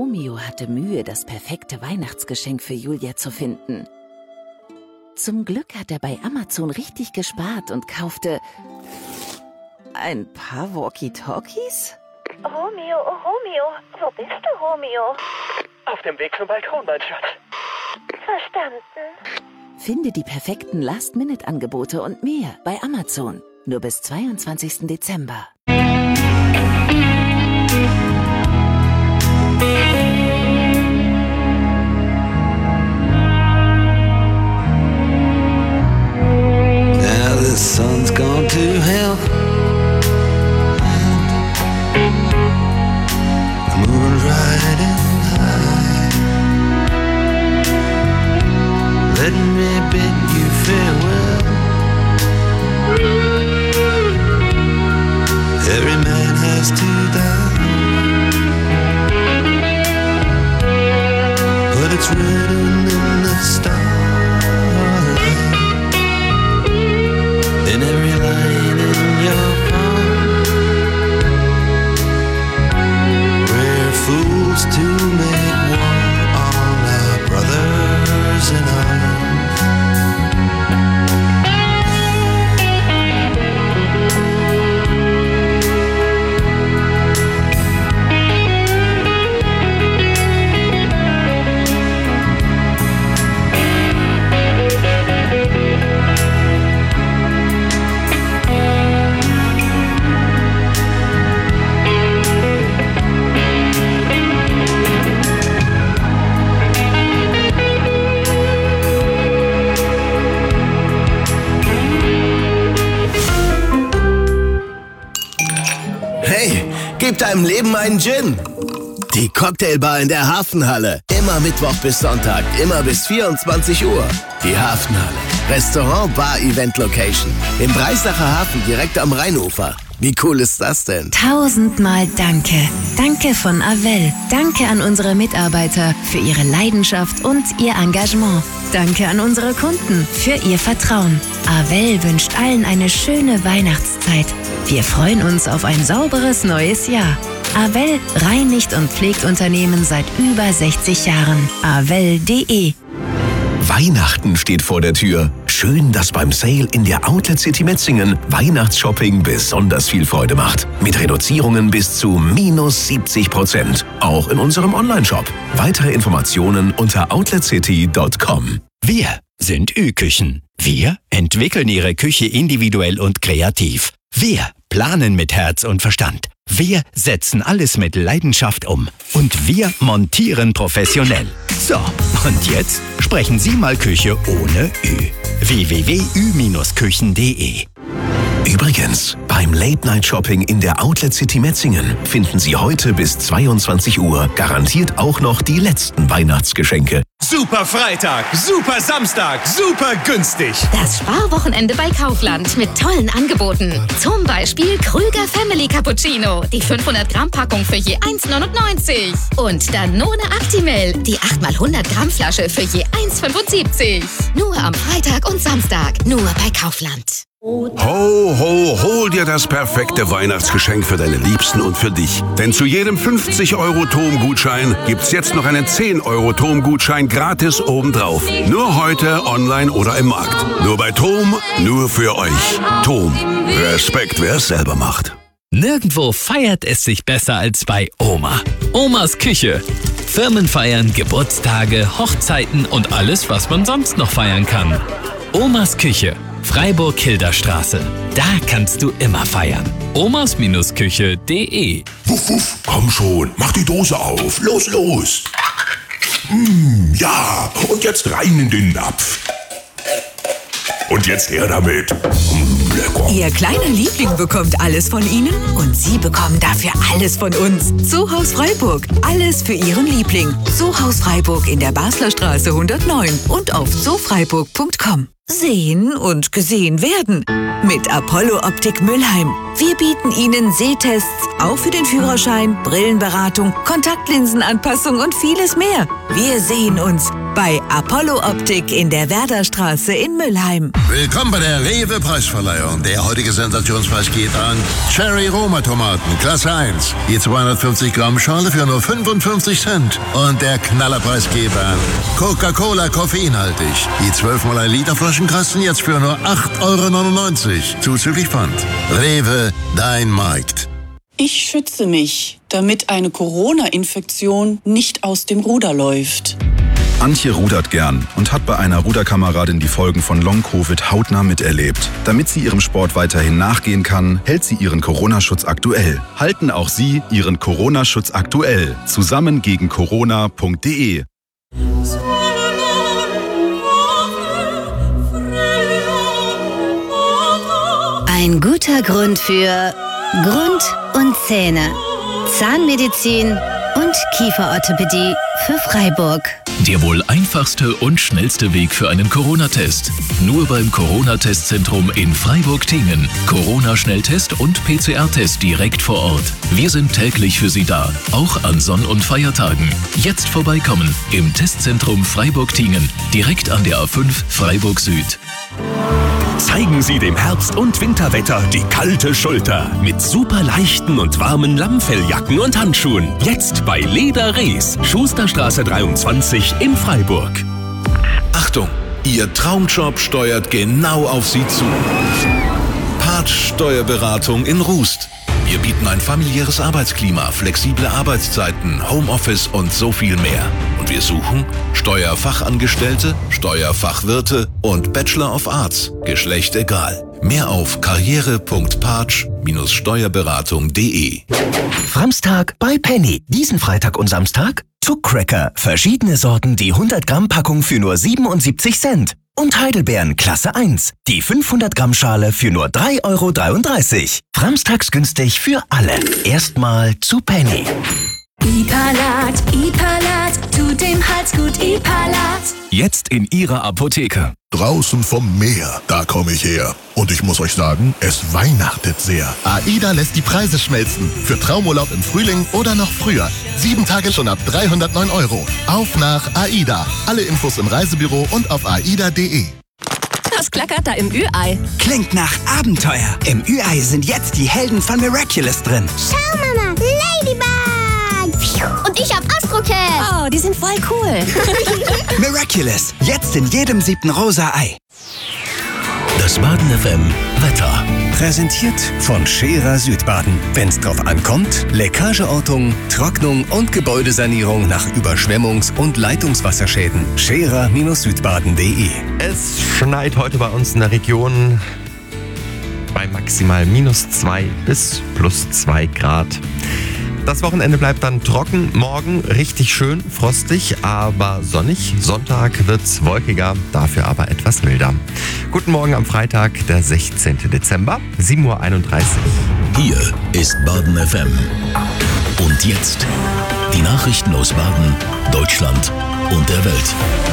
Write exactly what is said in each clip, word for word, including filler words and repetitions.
Romeo hatte Mühe, das perfekte Weihnachtsgeschenk für Julia zu finden. Zum Glück hat er bei Amazon richtig gespart und kaufte ein paar Walkie-Talkies? Romeo, oh Romeo, wo bist du, Romeo? Auf dem Weg zum Balkon, mein Schatz. Verstanden. Finde die perfekten Last-Minute-Angebote und mehr bei Amazon. Nur bis zweiundzwanzigsten Dezember. Now the sun's gone to hell. The moon's riding high. Let me bid you farewell. Every man has to die, but it's written in the starlight, in every line in your palm. We're fools to make war on our brothers in arms. Gib deinem Leben einen Gin. Die Cocktailbar in der Hafenhalle. Immer Mittwoch bis Sonntag, immer bis vierundzwanzig Uhr. Die Hafenhalle. Restaurant, Bar, Event Location. Im Breisacher Hafen direkt am Rheinufer. Wie cool ist das denn? Tausendmal Danke. Danke von Avell. Danke an unsere Mitarbeiter für ihre Leidenschaft und ihr Engagement. Danke an unsere Kunden für ihr Vertrauen. Avell wünscht allen eine schöne Weihnachtszeit. Wir freuen uns auf ein sauberes neues Jahr. Avell reinigt und pflegt Unternehmen seit über sechzig Jahren. Avell punkt de. Weihnachten steht vor der Tür. Schön, dass beim Sale in der Outlet City Metzingen Weihnachtsshopping besonders viel Freude macht. Mit Reduzierungen bis zu minus siebzig Prozent. Auch in unserem Onlineshop. Weitere Informationen unter outlet city punkt com. Wir sind Ü-Küchen. Wir entwickeln Ihre Küche individuell und kreativ. Wir planen mit Herz und Verstand. Wir setzen alles mit Leidenschaft um. Und wir montieren professionell. So, und jetzt sprechen Sie mal Küche ohne Ü. w w w punkt ü küchen punkt de. Übrigens, beim Late-Night-Shopping in der Outlet City Metzingen finden Sie heute bis zweiundzwanzig Uhr garantiert auch noch die letzten Weihnachtsgeschenke. Super Freitag, super Samstag, super günstig. Das Sparwochenende bei Kaufland mit tollen Angeboten. Zum Beispiel Krüger Family Cappuccino, die fünfhundert Gramm Packung für je eins Neunundneunzig. Und Danone Actimel, die acht mal hundert Gramm Flasche für je eins fünfundsiebzig. Nur am Freitag und Samstag, nur bei Kaufland. Ho, ho, hol dir das perfekte Weihnachtsgeschenk für deine Liebsten und für dich. Denn zu jedem fünfzig Euro Tom-Gutschein gibt's jetzt noch einen zehn Euro Tom-Gutschein gratis obendrauf. Nur heute, online oder im Markt. Nur bei Tom, nur für euch. Tom, Respekt, wer es selber macht. Nirgendwo feiert es sich besser als bei Oma. Omas Küche. Firmenfeiern, Geburtstage, Hochzeiten und alles, was man sonst noch feiern kann. Omas Küche. Freiburg-Hilderstraße. Da kannst du immer feiern. omas Küche punkt de. Wuff, wuff, komm schon, mach die Dose auf. Los, los. Mm, ja, und jetzt rein in den Napf. Und jetzt her damit. Mm, lecker. Ihr kleiner Liebling bekommt alles von Ihnen und Sie bekommen dafür alles von uns. Zoohaus Freiburg. Alles für Ihren Liebling. Zoohaus Freiburg in der Basler Straße hundertneun und auf zoofreiburg punkt com. Sehen und gesehen werden. Mit Apollo Optik Mülheim. Wir bieten Ihnen Sehtests, auch für den Führerschein, Brillenberatung, Kontaktlinsenanpassung und vieles mehr. Wir sehen uns. bei Apollo Optik in der Werderstraße in Mülheim. Willkommen bei der Rewe Preisverleihung. Der heutige Sensationspreis geht an Cherry Roma Tomaten, Klasse eins. Je zweihundertfünfzig Gramm Schale für nur fünfundfünfzig Cent. Und der Knallerpreis geht an Coca-Cola koffeinhaltig. Je zwölf mal ein Liter Flaschenkasten jetzt für nur acht Euro neunundneunzig. Zuzüglich Pfand. Rewe, dein Markt. Ich schütze mich, damit eine Corona-Infektion nicht aus dem Ruder läuft. Antje rudert gern und hat bei einer Ruderkameradin die Folgen von Long-Covid hautnah miterlebt. Damit sie ihrem Sport weiterhin nachgehen kann, hält sie ihren Corona-Schutz aktuell. Halten auch Sie Ihren Corona-Schutz aktuell. Zusammen gegen Corona punkt de. Ein guter Grund für Grund und Zähne, Zahnmedizin und Kieferorthopädie für Freiburg. Der wohl einfachste und schnellste Weg für einen Corona-Test. Nur beim Corona-Testzentrum in Freiburg-Tingen. Corona-Schnelltest und P C R-Test direkt vor Ort. Wir sind täglich für Sie da, auch an Sonn- und Feiertagen. Jetzt vorbeikommen im Testzentrum Freiburg-Tingen, direkt an der A fünf Freiburg Süd. Zeigen Sie dem Herbst- und Winterwetter die kalte Schulter mit super leichten und warmen Lammfelljacken und Handschuhen. Jetzt bei Leder Rees, Schusterstraße dreiundzwanzig in Freiburg. Achtung, Ihr Traumjob steuert genau auf Sie zu. Partsch Steuerberatung in Rust. Wir bieten ein familiäres Arbeitsklima, flexible Arbeitszeiten, Homeoffice und so viel mehr. Und wir suchen Steuerfachangestellte, Steuerfachwirte und Bachelor of Arts. Geschlecht egal. Mehr auf karriere punkt partsch Bindestrich steuerberatung punkt de. Framstag bei Penny. Diesen Freitag und Samstag Zuckcracker. Verschiedene Sorten, die hundert Gramm Packung für nur siebenundsiebzig Cent. Und Heidelbeeren Klasse eins. Die fünfhundert Gramm Schale für nur drei Euro dreiunddreißig. Framstags günstig für alle. Erstmal zu Penny. Ipalat, Ipalat, tut dem Hals gut, Ipalat. Jetzt in Ihrer Apotheke. Draußen vom Meer, da komme ich her. Und ich muss euch sagen, es weihnachtet sehr. AIDA lässt die Preise schmelzen. Für Traumurlaub im Frühling oder noch früher. Sieben Tage schon ab dreihundertneun Euro. Auf nach AIDA. Alle Infos im Reisebüro und auf aida punkt de. Was klackert da im Ü-Ei? Klingt nach Abenteuer. Im Ü-Ei sind jetzt die Helden von Miraculous drin. Schau, Mama, Ladybug! Und ich hab Astrocat. Oh, die sind voll cool. Miraculous, jetzt in jedem siebten rosa Ei. Das Baden F M Wetter. Präsentiert von Scherer Südbaden. Wenn's drauf ankommt, Leckageortung, Trocknung und Gebäudesanierung nach Überschwemmungs- und Leitungswasserschäden. Scherer Südbaden punkt de. Es schneit heute bei uns in der Region bei maximal minus zwei bis plus zwei Grad. Das Wochenende bleibt dann trocken, morgen richtig schön, frostig, aber sonnig. Sonntag wird's wolkiger, dafür aber etwas milder. Guten Morgen am Freitag, der sechzehnten Dezember, sieben Uhr einunddreißig. Hier ist Baden F M. Und jetzt die Nachrichten aus Baden, Deutschland und der Welt.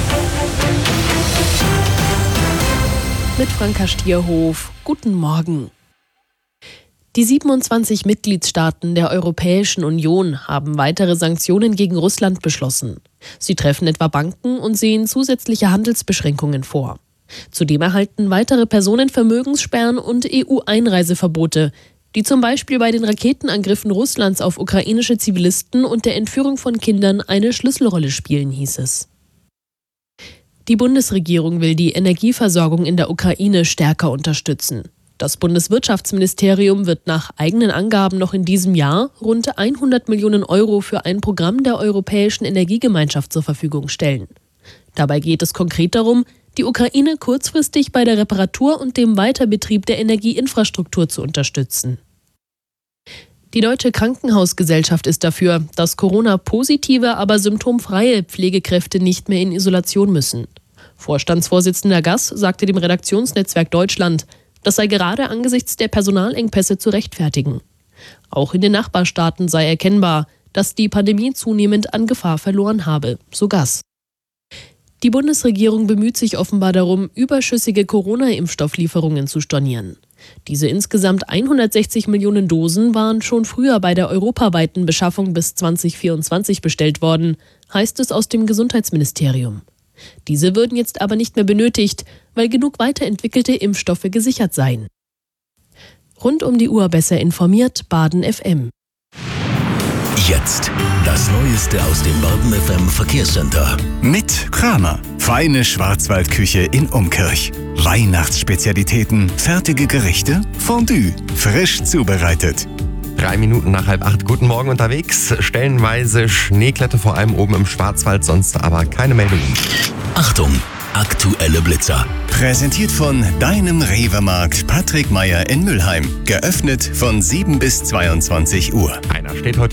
Mit Franka Stierhof. Guten Morgen. Die siebenundzwanzig Mitgliedstaaten der Europäischen Union haben weitere Sanktionen gegen Russland beschlossen. Sie treffen etwa Banken und sehen zusätzliche Handelsbeschränkungen vor. Zudem erhalten weitere Personen Vermögenssperren und E U-Einreiseverbote, die zum Beispiel bei den Raketenangriffen Russlands auf ukrainische Zivilisten und der Entführung von Kindern eine Schlüsselrolle spielen, hieß es. Die Bundesregierung will die Energieversorgung in der Ukraine stärker unterstützen. Das Bundeswirtschaftsministerium wird nach eigenen Angaben noch in diesem Jahr rund hundert Millionen Euro für ein Programm der Europäischen Energiegemeinschaft zur Verfügung stellen. Dabei geht es konkret darum, die Ukraine kurzfristig bei der Reparatur und dem Weiterbetrieb der Energieinfrastruktur zu unterstützen. Die Deutsche Krankenhausgesellschaft ist dafür, dass Corona-positive, aber symptomfreie Pflegekräfte nicht mehr in Isolation müssen. Vorstandsvorsitzender Gass sagte dem Redaktionsnetzwerk Deutschland, das sei gerade angesichts der Personalengpässe zu rechtfertigen. Auch in den Nachbarstaaten sei erkennbar, dass die Pandemie zunehmend an Gefahr verloren habe, so Gass. Die Bundesregierung bemüht sich offenbar darum, überschüssige Corona-Impfstofflieferungen zu stornieren. Diese insgesamt hundertsechzig Millionen Dosen waren schon früher bei der europaweiten Beschaffung bis zwanzig vierundzwanzig bestellt worden, heißt es aus dem Gesundheitsministerium. Diese würden jetzt aber nicht mehr benötigt, weil genug weiterentwickelte Impfstoffe gesichert seien. Rund um die Uhr besser informiert, Baden F M. Jetzt das Neueste aus dem Baden F M Verkehrscenter. Mit Kramer. Feine Schwarzwaldküche in Umkirch. Weihnachtsspezialitäten, fertige Gerichte, Fondue, frisch zubereitet. Drei Minuten nach halb acht. Guten Morgen unterwegs. Stellenweise Schneeklettel, vor allem oben im Schwarzwald, sonst aber keine Meldungen. Achtung, aktuelle Blitzer. Präsentiert von deinem Rewe-Markt Patrick Meyer in Mülheim. Geöffnet von sieben bis zweiundzwanzig Uhr. Einer steht heute